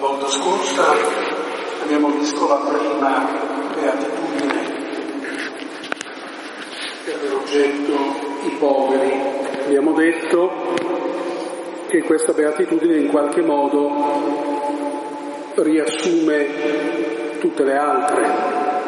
volta scorsa abbiamo visto la prima beatitudine che aveva oggetto i poveri. Abbiamo detto che questa beatitudine in qualche modo riassume tutte le altre.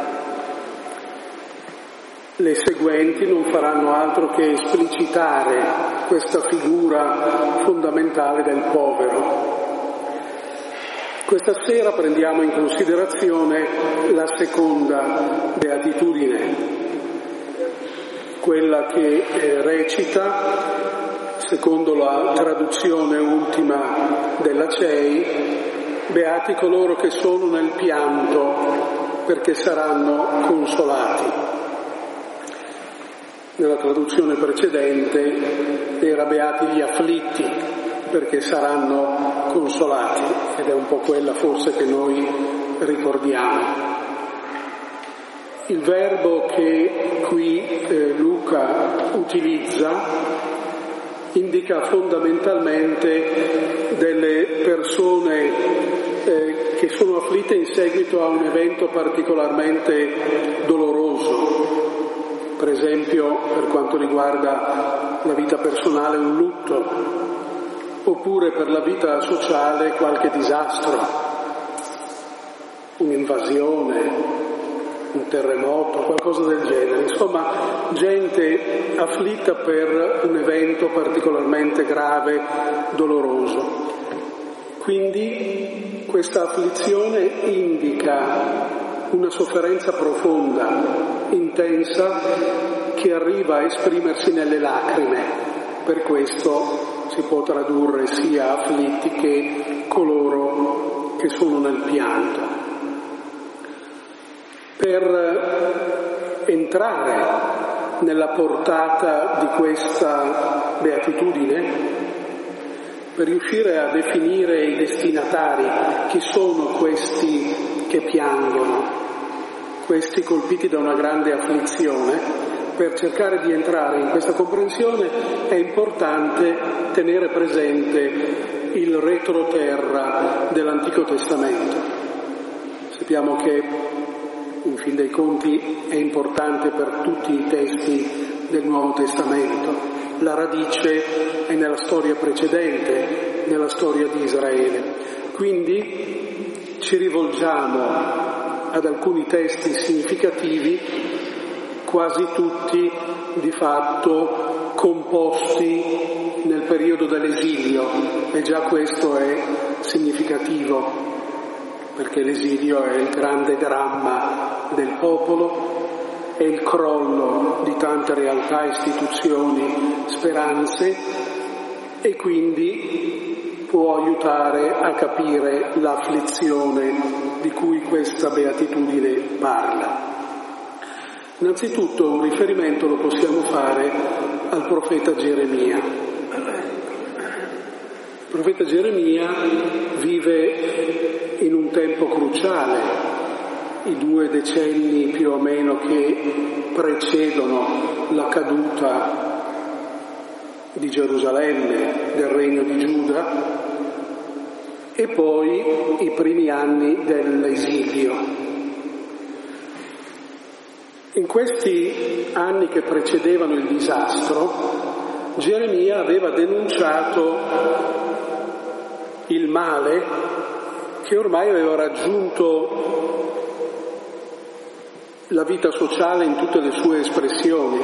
Le seguenti non faranno altro che esplicitare questa figura fondamentale del povero. Questa sera prendiamo in considerazione la seconda beatitudine, quella che recita, secondo la traduzione ultima della CEI, beati coloro che sono nel pianto, perché saranno consolati. Nella traduzione precedente era beati gli afflitti, perché saranno consolati, ed è un po' quella forse che noi ricordiamo. Il verbo che qui Luca utilizza indica fondamentalmente delle persone che sono afflitte in seguito a un evento particolarmente doloroso. Per esempio, per quanto riguarda la vita personale, un lutto, oppure per la vita sociale qualche disastro, un'invasione, un terremoto, qualcosa del genere. Insomma, gente afflitta per un evento particolarmente grave, doloroso. Quindi questa afflizione indica una sofferenza profonda, intensa, che arriva a esprimersi nelle lacrime. Per questo si può tradurre sia afflitti che coloro che sono nel pianto. Per entrare nella portata di questa beatitudine, per riuscire a definire i destinatari, chi sono questi che piangono, questi colpiti da una grande afflizione, per cercare di entrare in questa comprensione è importante tenere presente il retroterra dell'Antico Testamento. Sappiamo che in fin dei conti è importante per tutti i testi del Nuovo Testamento. La radice è nella storia precedente, nella storia di Israele. Quindi ci rivolgiamo ad alcuni testi significativi, quasi tutti di fatto composti nel periodo dell'esilio, e già questo è significativo, perché l'esilio è il grande dramma del popolo, è il crollo di tante realtà, istituzioni, speranze, e quindi può aiutare a capire l'afflizione di cui questa beatitudine parla. Innanzitutto un riferimento lo possiamo fare al profeta Geremia. Il profeta Geremia vive in un tempo cruciale, i 2 decenni più o meno che precedono la caduta di Gerusalemme, del regno di Giuda, e poi i primi anni dell'esilio. In questi anni che precedevano il disastro, Geremia aveva denunciato il male che ormai aveva raggiunto la vita sociale in tutte le sue espressioni,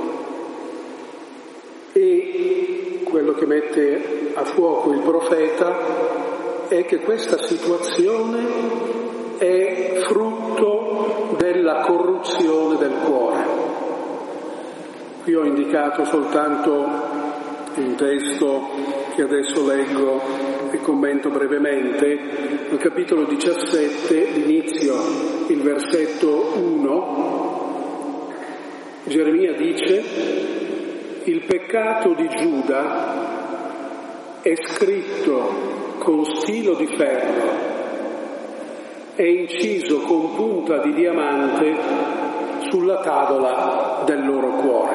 e quello che mette a fuoco il profeta è che questa situazione è frutto della corruzione del cuore. Qui ho indicato soltanto un testo che adesso leggo e commento brevemente, nel capitolo 17, l'inizio, il versetto 1, Geremia dice: il peccato di Giuda è scritto con stilo di ferro, è inciso con punta di diamante sulla tavola del loro cuore.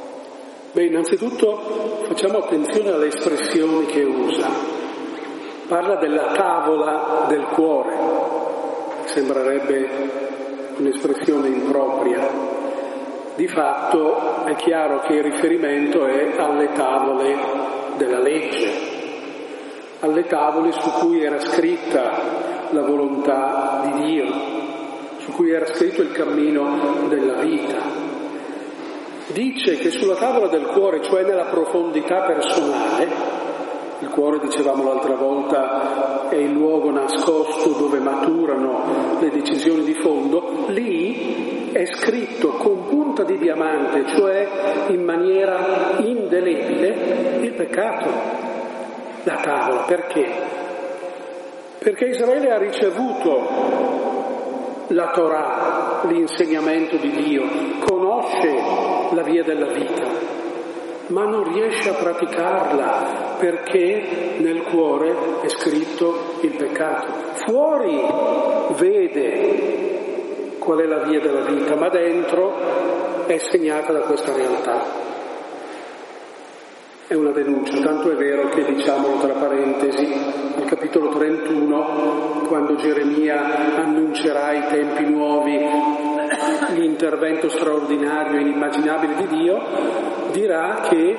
Beh, innanzitutto facciamo attenzione alle espressioni che usa. parla della tavola del cuore, sembrerebbe un'espressione impropria. Di fatto è chiaro che il riferimento è alle tavole della legge, alle tavole su cui era scritta la volontà di Dio, su cui era scritto il cammino della vita. Dice che sulla tavola del cuore, cioè nella profondità personale, il cuore, dicevamo l'altra volta, è il luogo nascosto dove maturano le decisioni di fondo, lì è scritto con punta di diamante, cioè in maniera indelebile, il peccato, la tavola. Perché? Perché Israele ha ricevuto la Torah, l'insegnamento di Dio, conosce la via della vita, ma non riesce a praticarla perché nel cuore è scritto il peccato. Fuori vede qual è la via della vita, ma dentro è segnata da questa realtà. È una denuncia, tanto è vero che, diciamolo tra parentesi, al capitolo 31, quando Geremia annuncerà i tempi nuovi, l'intervento straordinario e inimmaginabile di Dio, dirà che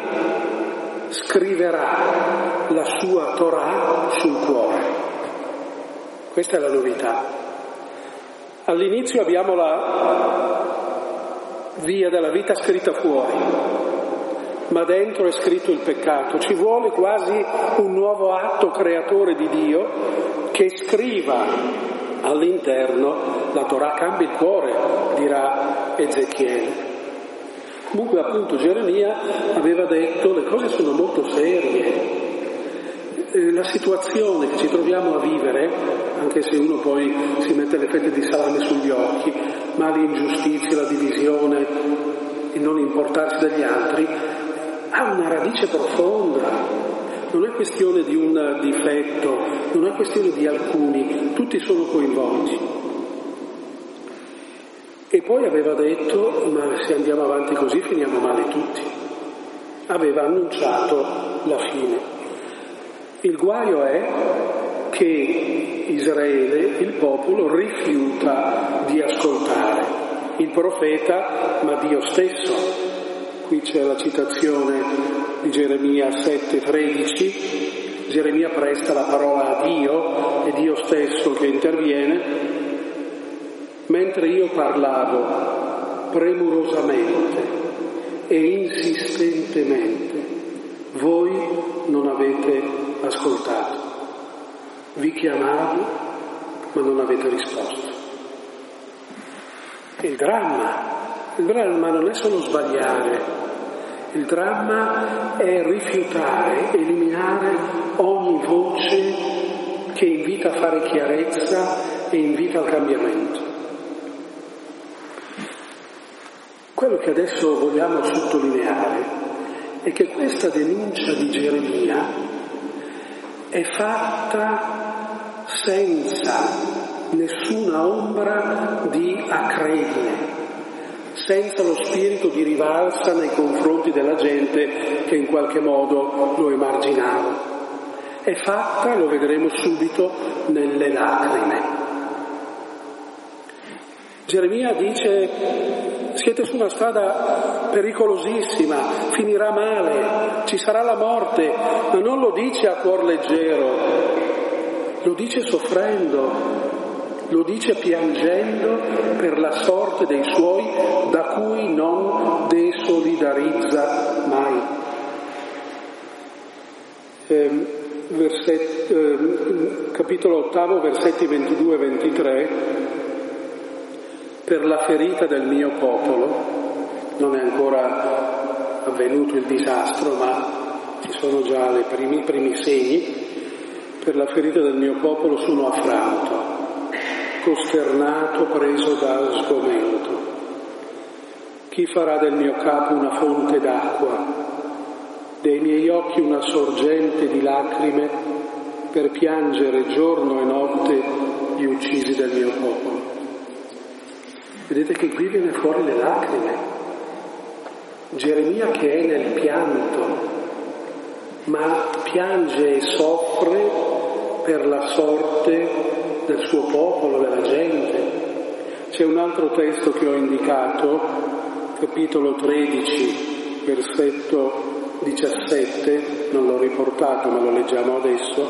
scriverà la sua Torah sul cuore. Questa è la novità. All'inizio abbiamo la via della vita scritta fuori, ma dentro è scritto il peccato. Ci vuole quasi un nuovo atto creatore di Dio che scriva all'interno la Torah. Cambia il cuore, dirà Ezechiele. Comunque, appunto, Geremia aveva detto le cose sono molto serie. La situazione che ci troviamo a vivere, anche se uno poi si mette le fette di salame sugli occhi, ma l'ingiustizia, la divisione, il non importarsi degli altri, ha una radice profonda. Non è questione di un difetto, non è questione di alcuni, tutti sono coinvolti. E poi aveva detto, ma se andiamo avanti così finiamo male tutti. Aveva annunciato la fine. Il guaio è che Israele, il popolo, rifiuta di ascoltare il profeta, ma Dio stesso. Qui c'è la citazione di Geremia 7,13. Geremia presta la parola a Dio, è Dio stesso che interviene. Mentre io parlavo premurosamente e insistentemente, voi non avete ascoltato. Vi chiamavo, ma non avete risposto. Il dramma non è solo sbagliare, il dramma è rifiutare, eliminare ogni voce che invita a fare chiarezza e invita al cambiamento. Quello che adesso vogliamo sottolineare è che questa denuncia di Geremia è fatta senza nessuna ombra di acredine, senza lo spirito di rivalsa nei confronti della gente che in qualche modo lo emarginava. È fatta, lo vedremo subito, nelle lacrime. Geremia dice: siete su una strada pericolosissima, finirà male, ci sarà la morte, ma non lo dice a cuor leggero, lo dice soffrendo, lo dice piangendo per la sorte dei suoi da cui non desolidarizza mai. Capitolo 8, versetti 22 e 23. Per la ferita del mio popolo, non è ancora avvenuto il disastro, ma ci sono già i primi segni. Per la ferita del mio popolo sono affranto, costernato, preso da sgomento. Chi farà del mio capo una fonte d'acqua, dei miei occhi una sorgente di lacrime, per piangere giorno e notte gli uccisi del mio popolo? Vedete che qui viene fuori le lacrime. Geremia che è nel pianto, ma piange e soffre per la sorte del suo popolo, della gente. C'è un altro testo che ho indicato, capitolo 13, versetto 17, non l'ho riportato ma lo leggiamo adesso.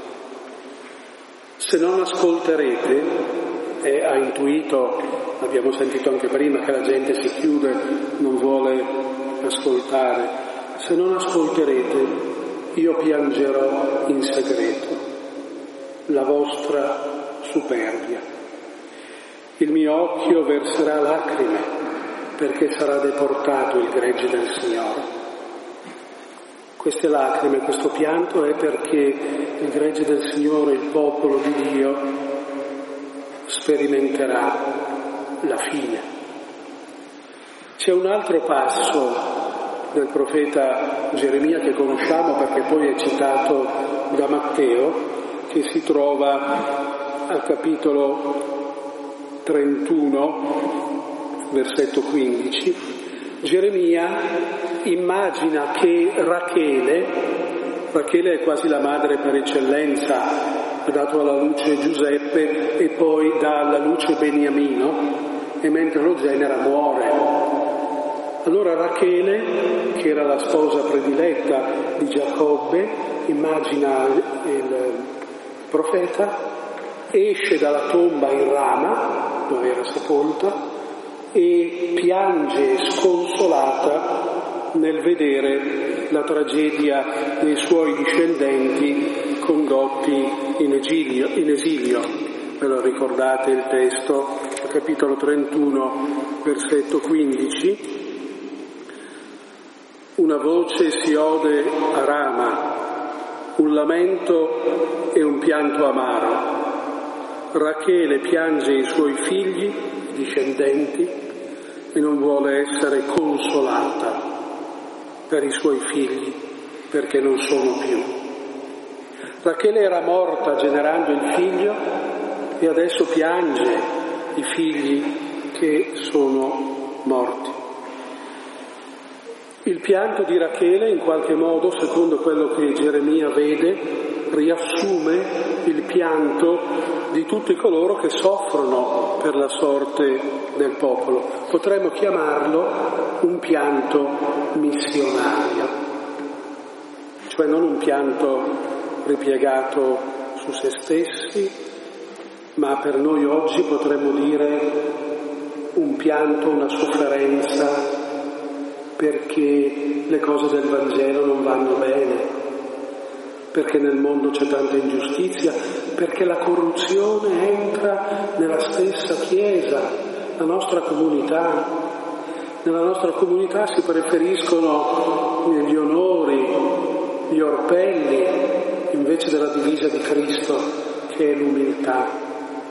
Se non ascolterete, ha intuito, abbiamo sentito anche prima che la gente si chiude, non vuole ascoltare, se non ascolterete io piangerò in segreto la vostra superbia. Il mio occhio verserà lacrime perché sarà deportato il gregge del Signore. Queste lacrime, questo pianto è perché il gregge del Signore, il popolo di Dio, sperimenterà la fine. C'è un altro passo del profeta Geremia che conosciamo perché poi è citato da Matteo, che si trova al capitolo 31, versetto 15. Geremia immagina che Rachele è quasi la madre per eccellenza, ha dato alla luce Giuseppe e poi dà alla luce Beniamino, e mentre lo genera muore. Allora Rachele, che era la sposa prediletta di Giacobbe, immagina il profeta, esce dalla tomba in Rama, dove era sepolta, e piange sconsolata nel vedere la tragedia dei suoi discendenti condotti in esilio. Ve lo ricordate il testo, capitolo 31, versetto 15. Una voce si ode a Rama, un lamento e un pianto amaro. Rachele piange i suoi figli, discendenti, e non vuole essere consolata per i suoi figli perché non sono più. Rachele era morta generando il figlio e adesso piange i figli che sono morti. Il pianto di Rachele, in qualche modo, secondo quello che Geremia vede, riassume il pianto di tutti coloro che soffrono per la sorte del popolo. Potremmo chiamarlo un pianto missionario, cioè non un pianto ripiegato su se stessi, ma per noi oggi potremmo dire un pianto, una sofferenza perché le cose del Vangelo non vanno bene, perché nel mondo c'è tanta ingiustizia, perché la corruzione entra nella stessa Chiesa, la nostra comunità. Nella nostra comunità si preferiscono gli onori, gli orpelli, invece della divisa di Cristo, che è l'umiltà.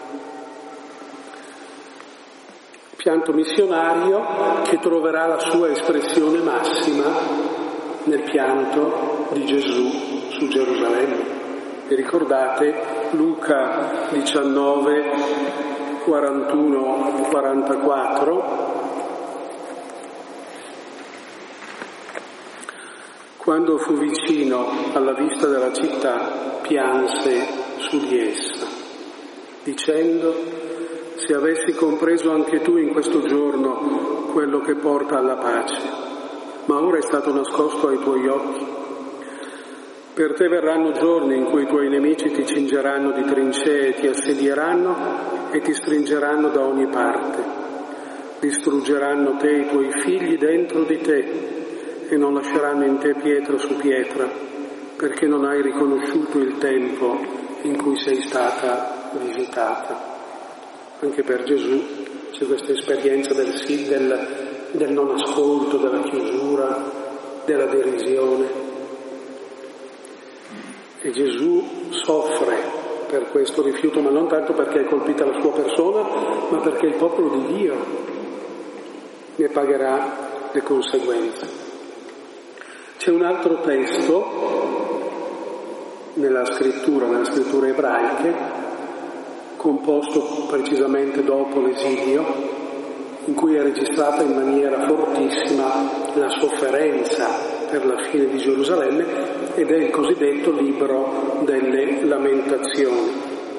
Pianto missionario che troverà la sua espressione massima nel pianto di Gesù su Gerusalemme. Vi ricordate Luca 19, 41, 44? Quando fu vicino alla vista della città, pianse su di essa, dicendo: se avessi compreso anche tu in questo giorno quello che porta alla pace, ma ora è stato nascosto ai tuoi occhi. Per te verranno giorni in cui i tuoi nemici ti cingeranno di trincee, ti assedieranno e ti stringeranno da ogni parte. Distruggeranno te e i tuoi figli dentro di te e non lasceranno in te pietra su pietra, perché non hai riconosciuto il tempo in cui sei stata visitata. Anche per Gesù c'è questa esperienza del non ascolto, della chiusura, della derisione. E Gesù soffre per questo rifiuto, ma non tanto perché è colpita la sua persona, ma perché il popolo di Dio ne pagherà le conseguenze. C'è un altro testo nelle scritture ebraiche, composto precisamente dopo l'esilio, in cui è registrata in maniera fortissima la sofferenza per la fine di Gerusalemme, ed è il cosiddetto libro delle Lamentazioni.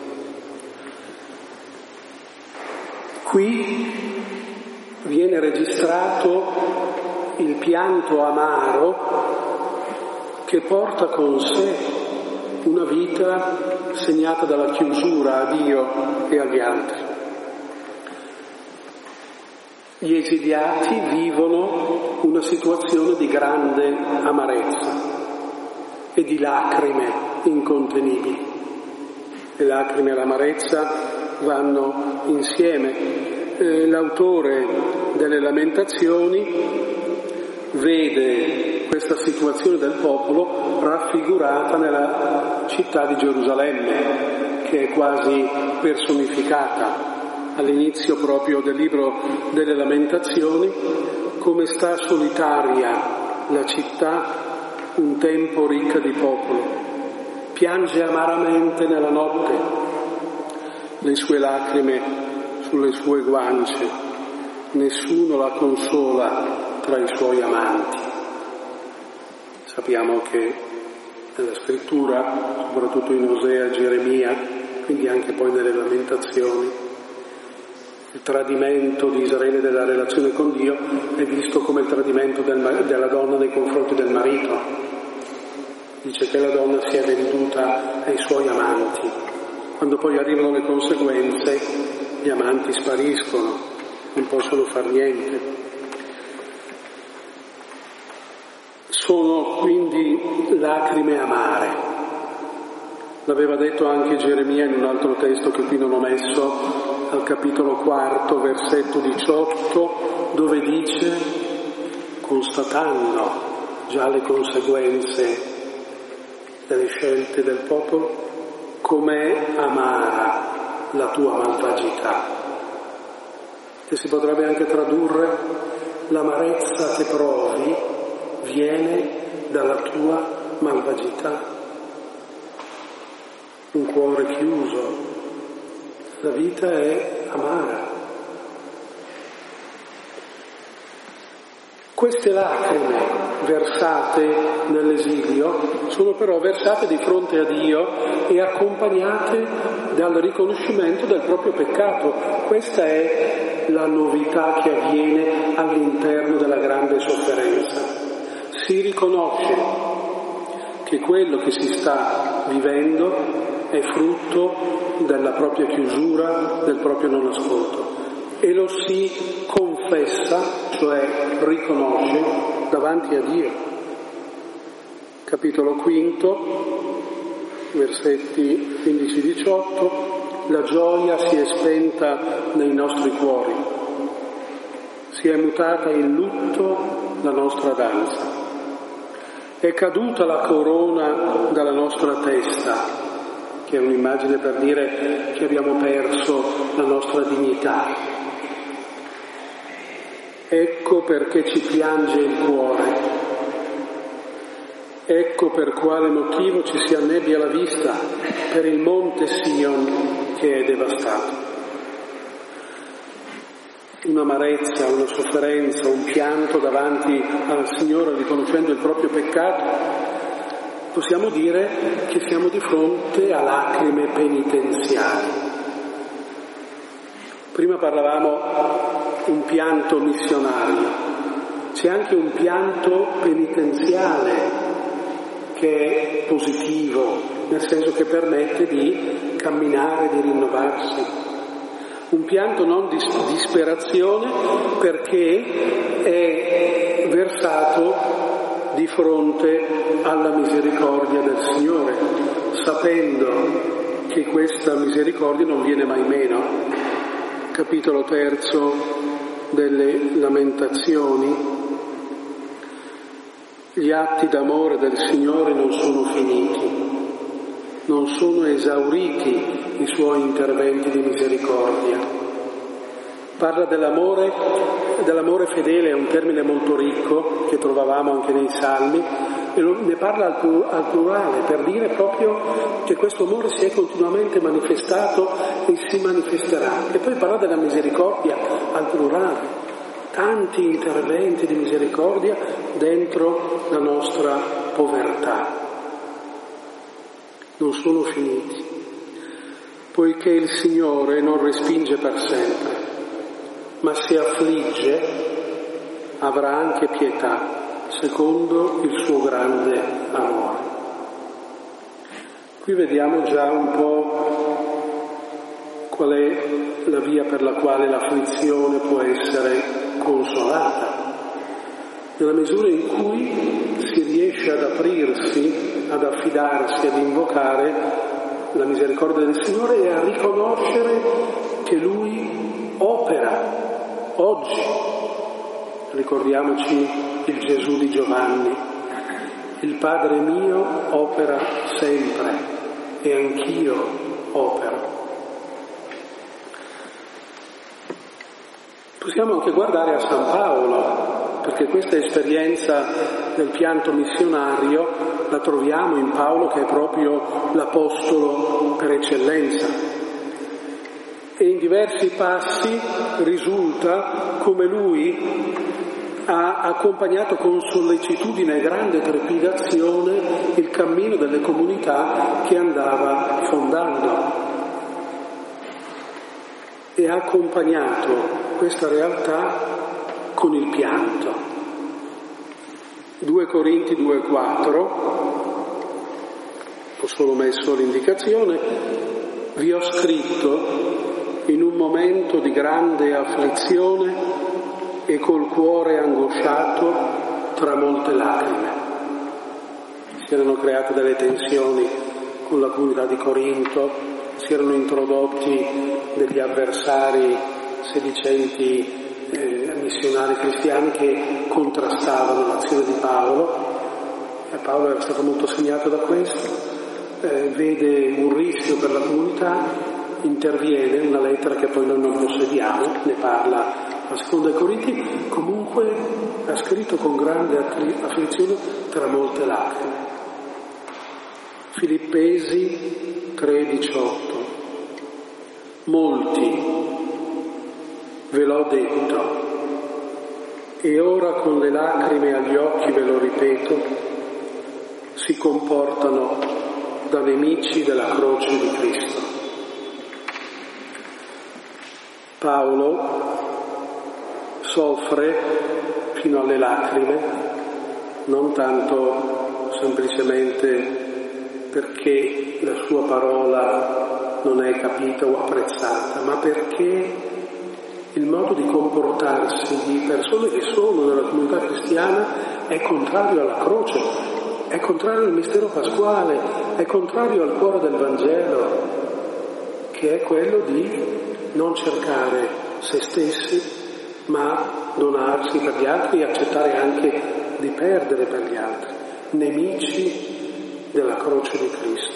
Qui viene registrato il pianto amaro che porta con sé una vita segnata dalla chiusura a Dio e agli altri. Gli esiliati vivono una situazione di grande amarezza e di lacrime incontenibili. Le lacrime e l'amarezza vanno insieme. L'autore delle Lamentazioni vede questa situazione del popolo raffigurata nella città di Gerusalemme, che è quasi personificata all'inizio proprio del libro delle Lamentazioni, come sta solitaria la città un tempo ricca di popolo, piange amaramente nella notte, le sue lacrime sulle sue guance, nessuno la consola tra i suoi amanti. Sappiamo che nella scrittura, soprattutto in Osea e Geremia, quindi anche poi nelle Lamentazioni, il tradimento di Israele della relazione con Dio è visto come il tradimento della donna nei confronti del marito. Dice che la donna si è venduta ai suoi amanti. Quando poi arrivano le conseguenze, gli amanti spariscono, non possono far niente. Sono quindi lacrime amare. L'aveva detto anche Geremia in un altro testo che qui non ho messo, al capitolo 4, versetto 18, dove dice, constatando già le conseguenze delle scelte del popolo, com'è amara la tua malvagità. Che si potrebbe anche tradurre, l'amarezza che provi viene dalla tua malvagità. Un cuore chiuso, la vita è amara. Queste lacrime versate nell'esilio sono però versate di fronte a Dio e accompagnate dal riconoscimento del proprio peccato. Questa è la novità che avviene all'interno della grande sofferenza. Si riconosce che quello che si sta vivendo è frutto della propria chiusura, del proprio non ascolto, e lo si confessa, cioè riconosce davanti a Dio. Capitolo 5, versetti 15-18, la gioia si è spenta nei nostri cuori, si è mutata in lutto la nostra danza, è caduta la corona dalla nostra testa, che è un'immagine per dire che abbiamo perso la nostra dignità. Ecco perché ci piange il cuore, ecco per quale motivo ci si annebbia la vista per il monte Sion che è devastato. Un'amarezza, una sofferenza, un pianto davanti al Signore riconoscendo il proprio peccato. Possiamo dire che siamo di fronte a lacrime penitenziali. Prima parlavamo un pianto missionario, c'è anche un pianto penitenziale che è positivo, nel senso che permette di camminare, di rinnovarsi. Un pianto non di disperazione, perché è versato di fronte alla misericordia del Signore, sapendo che questa misericordia non viene mai meno. Capitolo 3 delle Lamentazioni. Gli atti d'amore del Signore non sono finiti, non sono esauriti i suoi interventi di misericordia. Parla dell'amore fedele, è un termine molto ricco che trovavamo anche nei Salmi, e ne parla al plurale, per dire proprio che questo amore si è continuamente manifestato e si manifesterà. E poi parla della misericordia al plurale, tanti interventi di misericordia dentro la nostra povertà. Non sono finiti, poiché il Signore non respinge per sempre, ma se affligge avrà anche pietà, secondo il suo grande amore. Qui vediamo già un po' qual è la via per la quale l'afflizione può essere consolata, nella misura in cui si riesce ad aprirsi, ad affidarsi, ad invocare la misericordia del Signore e a riconoscere che Lui opera oggi. Ricordiamoci il Gesù di Giovanni: il Padre mio opera sempre e anch'io opero. Possiamo anche guardare a San Paolo, perché questa esperienza del pianto missionario la troviamo in Paolo, che è proprio l'apostolo per eccellenza. E in diversi passi risulta come lui ha accompagnato con sollecitudine e grande trepidazione il cammino delle comunità che andava fondando. E ha accompagnato questa realtà con il pianto. 2 Corinti 2,4, ho solo messo l'indicazione: vi ho scritto in un momento di grande afflizione e col cuore angosciato tra molte lacrime. Si erano create delle tensioni con la comunità di Corinto, si erano introdotti degli avversari sedicenti missionari cristiani che contrastavano l'azione di Paolo, e Paolo era stato molto segnato da questo, vede un rischio per la comunità, interviene, una lettera che poi noi non possediamo, ne parla a seconda Corinti, comunque ha scritto con grande afflizione tra molte lacrime. Filippesi 3,18: molti ve l'ho detto, e ora con le lacrime agli occhi ve lo ripeto, si comportano da nemici della croce di Cristo. Paolo soffre fino alle lacrime, non tanto semplicemente perché la sua parola non è capita o apprezzata, ma perché il modo di comportarsi di persone che sono nella comunità cristiana è contrario alla croce, è contrario al mistero pasquale, è contrario al cuore del Vangelo, che è quello di non cercare se stessi, ma donarsi per gli altri e accettare anche di perdere per gli altri, nemici della croce di Cristo.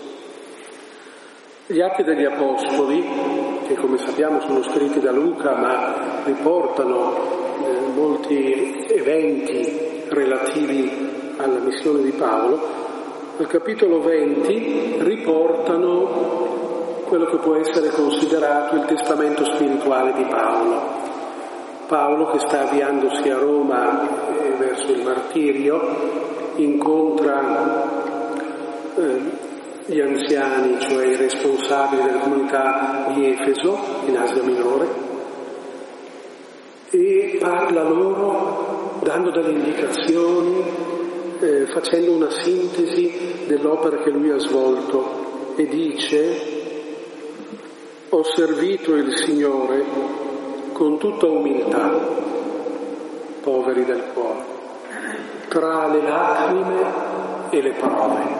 Gli Atti degli Apostoli, che come sappiamo sono scritti da Luca, ma riportano molti eventi relativi alla missione di Paolo, al capitolo 20 riportano quello che può essere considerato il testamento spirituale di Paolo. Paolo, che sta avviandosi a Roma verso il martirio, incontra gli anziani, cioè i responsabili della comunità di Efeso, in Asia Minore, e parla loro dando delle indicazioni, facendo una sintesi dell'opera che lui ha svolto, e dice: ho servito il Signore con tutta umiltà, poveri del cuore, tra le lacrime e le prove.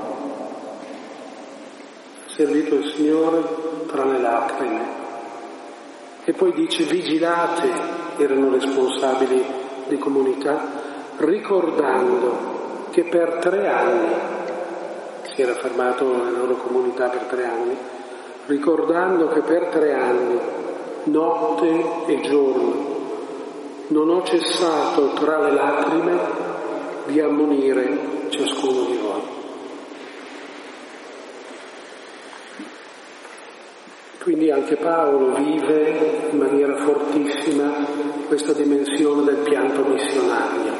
Servito il Signore tra le lacrime. E poi dice: vigilate, erano responsabili di comunità, ricordando che per 3 anni, si era fermato nella loro comunità per 3 anni, ricordando che per 3 anni, notte e giorno, non ho cessato tra le lacrime di ammonire ciascuno di voi. Quindi anche Paolo vive in maniera fortissima questa dimensione del pianto missionario.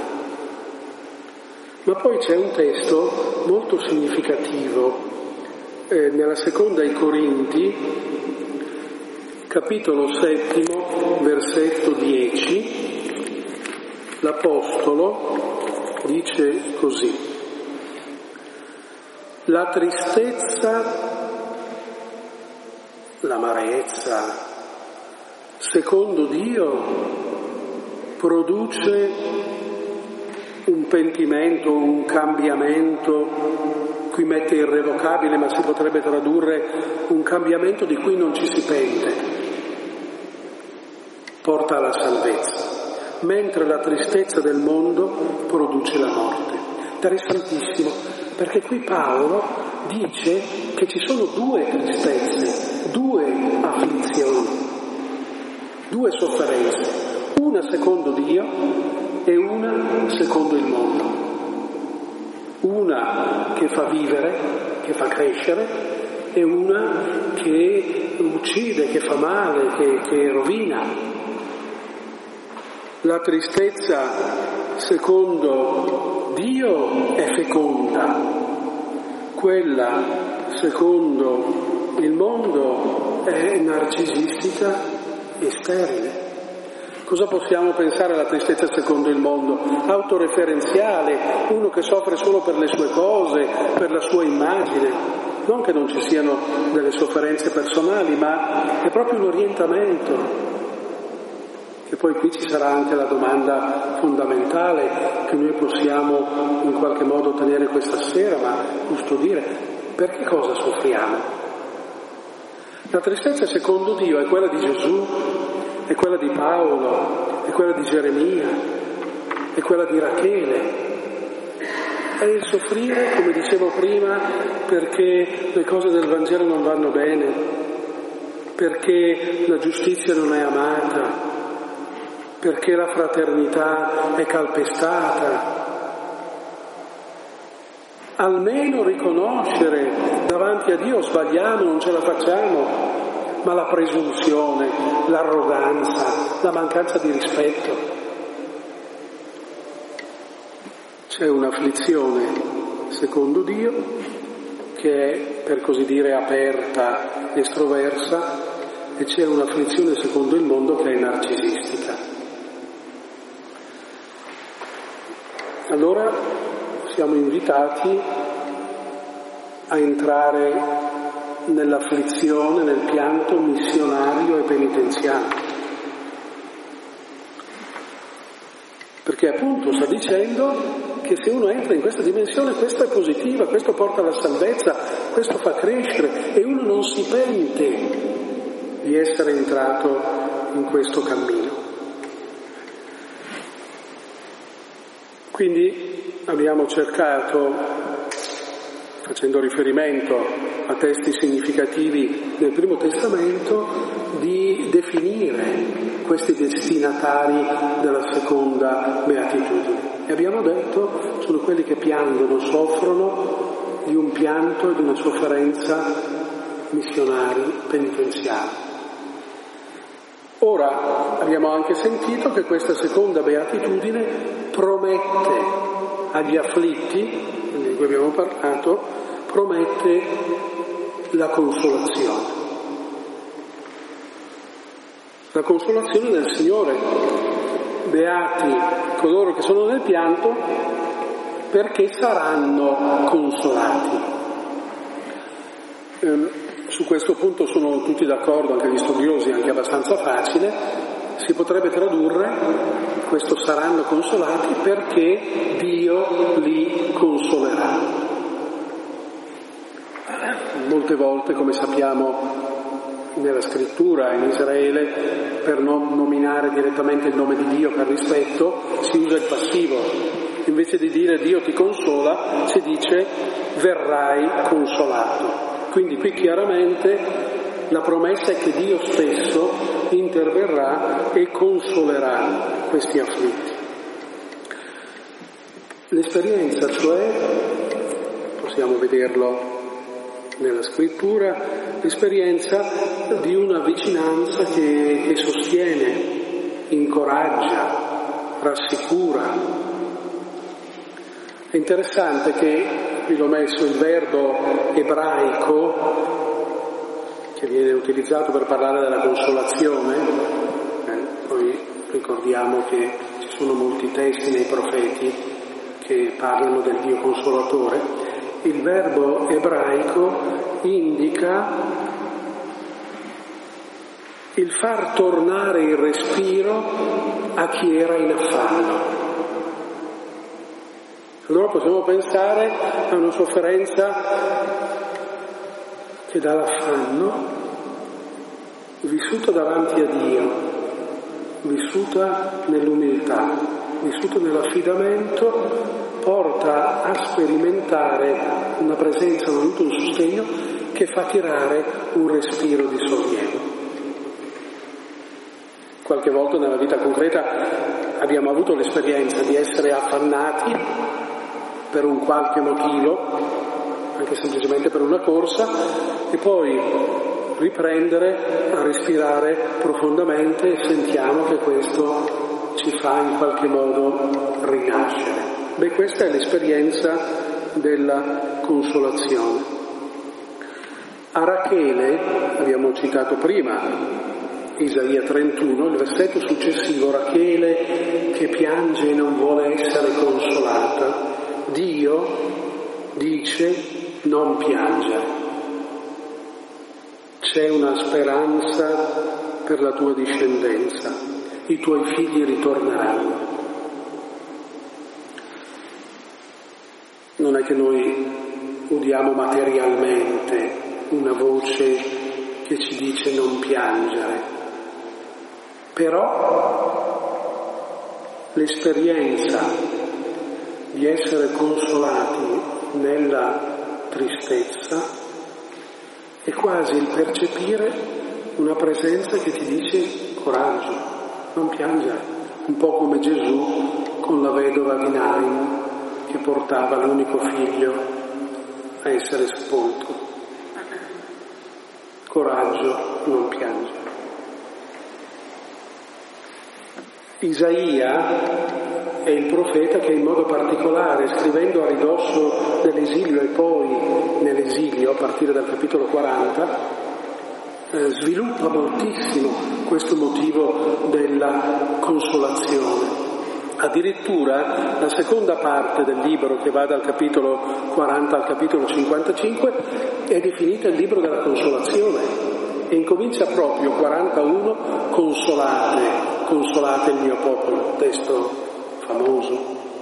Ma poi c'è un testo molto significativo nella seconda ai Corinti, capitolo 7, versetto 10, l'Apostolo dice così: la tristezza, l'amarezza, secondo Dio, produce un pentimento, un cambiamento, qui mette irrevocabile, ma si potrebbe tradurre un cambiamento di cui non ci si pente, porta alla salvezza, mentre la tristezza del mondo produce la morte. Interessantissimo, perché qui Paolo dice che ci sono due tristezze, due afflizioni, due sofferenze, una secondo Dio e una secondo il mondo. Una che fa vivere, che fa crescere, e una che uccide, che fa male, che rovina. La tristezza secondo Dio è feconda, quella secondo il mondo è narcisistica e sterile. Cosa possiamo pensare alla tristezza secondo il mondo? Autoreferenziale, uno che soffre solo per le sue cose, per la sua immagine. Non che non ci siano delle sofferenze personali, ma è proprio un orientamento. E poi qui ci sarà anche la domanda fondamentale che noi possiamo in qualche modo tenere questa sera, ma custodire: per che cosa soffriamo? La tristezza secondo Dio è quella di Gesù, è quella di Paolo, è quella di Geremia, è quella di Rachele. È il soffrire, come dicevo prima, perché le cose del Vangelo non vanno bene, perché la giustizia non è amata, perché la fraternità è calpestata. Almeno riconoscere davanti a Dio: sbagliamo, non ce la facciamo. Ma la presunzione, l'arroganza, la mancanza di rispetto. C'è un'afflizione secondo Dio che è, per così dire, aperta, estroversa, e c'è un'afflizione secondo il mondo che è narcisistica. Allora siamo invitati a entrare nell'afflizione, nel pianto missionario e penitenziale. Perché appunto sta dicendo che se uno entra in questa dimensione, questa è positiva, questo porta alla salvezza, questo fa crescere, e uno non si pente di essere entrato in questo cammino. Quindi abbiamo cercato, facendo riferimento a testi significativi del Primo Testamento, di definire questi destinatari della seconda beatitudine. E abbiamo detto, sono quelli che piangono, soffrono di un pianto e di una sofferenza missionari, penitenziali. Ora abbiamo anche sentito che questa seconda beatitudine promette agli afflitti, di cui abbiamo parlato, promette la consolazione. La consolazione del Signore. Beati coloro che sono nel pianto, perché saranno consolati. Su questo punto sono tutti d'accordo, anche gli studiosi, anche abbastanza facile. Si potrebbe tradurre questo saranno consolati perché Dio li consolerà. Molte volte, come sappiamo nella scrittura, in Israele, per non nominare direttamente il nome di Dio per rispetto, si usa il passivo. Invece di dire Dio ti consola, si dice verrai consolato. Quindi qui chiaramente la promessa è che Dio stesso interverrà e consolerà questi afflitti. L'esperienza, cioè, possiamo vederlo nella scrittura, l'esperienza di una vicinanza che sostiene, incoraggia, rassicura. È interessante che qui l'ho messo il verbo ebraico che viene utilizzato per parlare della consolazione, poi ricordiamo che ci sono molti testi nei profeti che parlano del Dio consolatore. Il verbo ebraico indica il far tornare il respiro a chi era in affanno. Allora possiamo pensare a una sofferenza che dà l'affanno, vissuta davanti a Dio, vissuta nell'umiltà, vissuta nell'affidamento, porta a sperimentare una presenza, un aiuto, un sostegno che fa tirare un respiro di sollievo. Qualche volta nella vita concreta abbiamo avuto l'esperienza di essere affannati per un qualche motivo, anche semplicemente per una corsa, e poi riprendere a respirare profondamente e sentiamo che questo ci fa in qualche modo rinascere. Questa è l'esperienza della consolazione. A Rachele, abbiamo citato prima, Isaia 31, il versetto successivo, Rachele che piange e non vuole essere consolata. Dio dice non piangere. C'è una speranza per la tua discendenza, i tuoi figli ritorneranno. Non è che noi udiamo materialmente una voce che ci dice non piangere, però l'esperienza di essere consolati nella tristezza è quasi il percepire una presenza che ti dice coraggio, non piangere, un po' come Gesù con la vedova di Nain che portava l'unico figlio a essere sepolto. Coraggio, non piangere. Isaia è il profeta che in modo particolare, scrivendo a ridosso dell'esilio e poi nell'esilio, a partire dal capitolo 40, sviluppa moltissimo questo motivo della consolazione. Addirittura la seconda parte del libro, che va dal capitolo 40 al capitolo 55, è definita il libro della consolazione e incomincia proprio 41, consolate il mio popolo, testo famoso.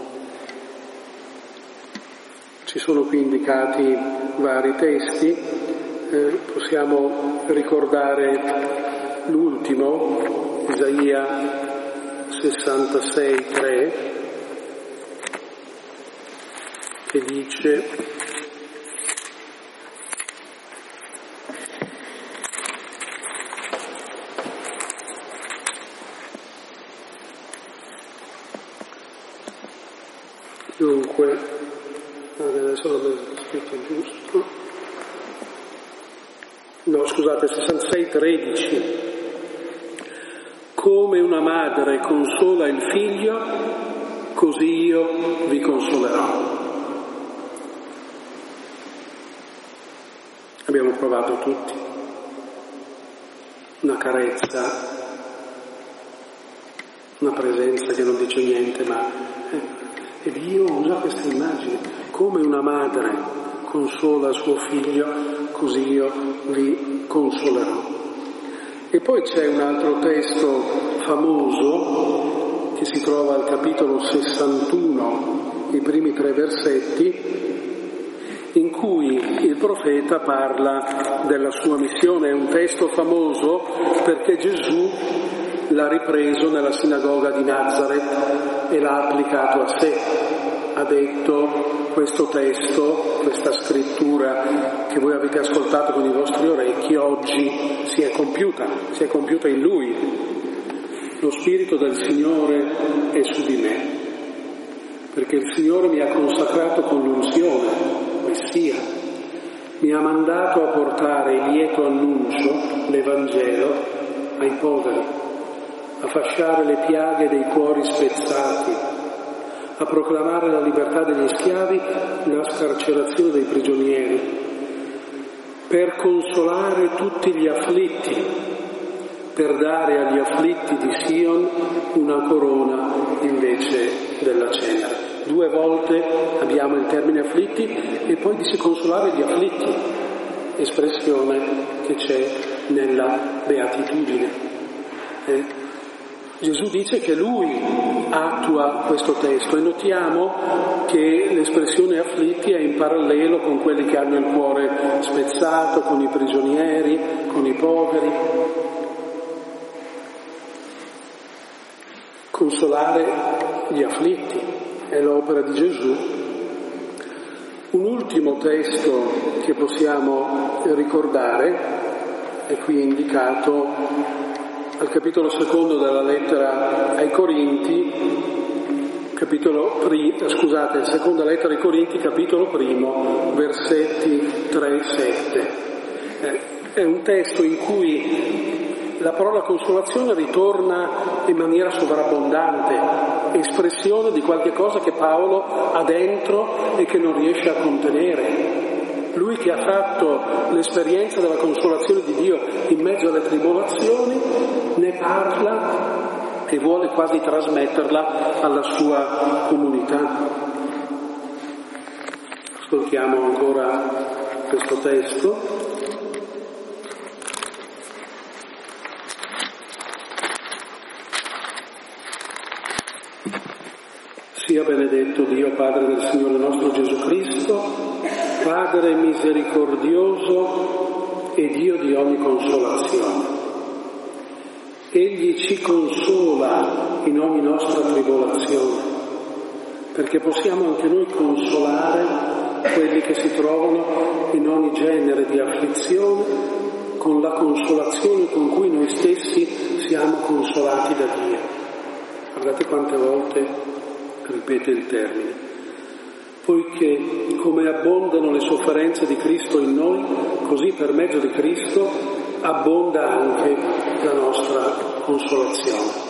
Ci sono qui indicati vari testi, possiamo ricordare l'ultimo, Isaia 66:3, che dice: dunque, adesso l'ho scritto giusto, no scusate, 66:13, come una madre consola il figlio, così io vi consolerò. Abbiamo provato tutti una carezza, una presenza che non dice niente, ma e Dio usa questa immagine, come una madre consola suo figlio, così io vi consolerò. E poi c'è un altro testo famoso che si trova al capitolo 61, i primi 3 versetti, in cui il profeta parla della sua missione. È un testo famoso perché Gesù l'ha ripreso nella sinagoga di Nazareth e l'ha applicato a sé. Ha detto: questo testo, questa scrittura che voi avete ascoltato con i vostri orecchi, oggi si è compiuta in Lui. Lo Spirito del Signore è su di me, perché il Signore mi ha consacrato con l'unzione, Messia, mi ha mandato a portare il lieto annuncio, l'Evangelo, ai poveri, a fasciare le piaghe dei cuori spezzati, a proclamare la libertà degli schiavi, la scarcerazione dei prigionieri, per consolare tutti gli afflitti, per dare agli afflitti di Sion una corona invece della cenere. 2 volte abbiamo il termine afflitti e poi dice consolare gli afflitti, espressione che c'è nella beatitudine. Gesù dice che lui attua questo testo e notiamo che l'espressione afflitti è in parallelo con quelli che hanno il cuore spezzato, con i prigionieri, con i poveri. Consolare gli afflitti è l'opera di Gesù. Un ultimo testo che possiamo ricordare è qui indicato al capitolo 2 della lettera ai Corinti, seconda lettera ai Corinti, capitolo 1, versetti 3-7. È un testo in cui la parola consolazione ritorna in maniera sovrabbondante, espressione di qualche cosa che Paolo ha dentro e che non riesce a contenere. Lui che ha fatto l'esperienza della consolazione di Dio in mezzo alle tribolazioni, ne parla e vuole quasi trasmetterla alla sua comunità. Ascoltiamo ancora questo testo. Sia benedetto Dio, Padre del Signore nostro Gesù Cristo, Padre misericordioso e Dio di ogni consolazione. Egli ci consola in ogni nostra tribolazione, perché possiamo anche noi consolare quelli che si trovano in ogni genere di afflizione con la consolazione con cui noi stessi siamo consolati da Dio. Guardate quante volte ripete il termine, poiché come abbondano le sofferenze di Cristo in noi, così per mezzo di Cristo abbonda anche la nostra consolazione.